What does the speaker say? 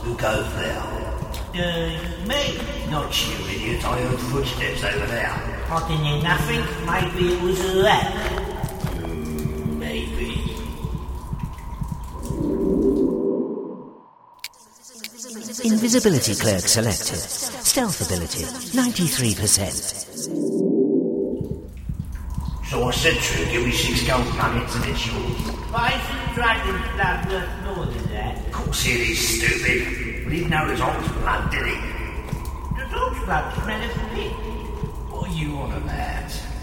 Who goes there? Me. Not you, idiot. I heard footsteps over there. I didn't hear nothing. Maybe it was a rat. Maybe. Invisibility clerk selected. Stealth ability, 93%. So I said to you, give me 6 gold nuggets and it's yours. But isn't dragon's blood worth more than that? Of course it is, stupid. But he didn't know it was ox blood, did he? The dog's blood smell of pig. What are you on about?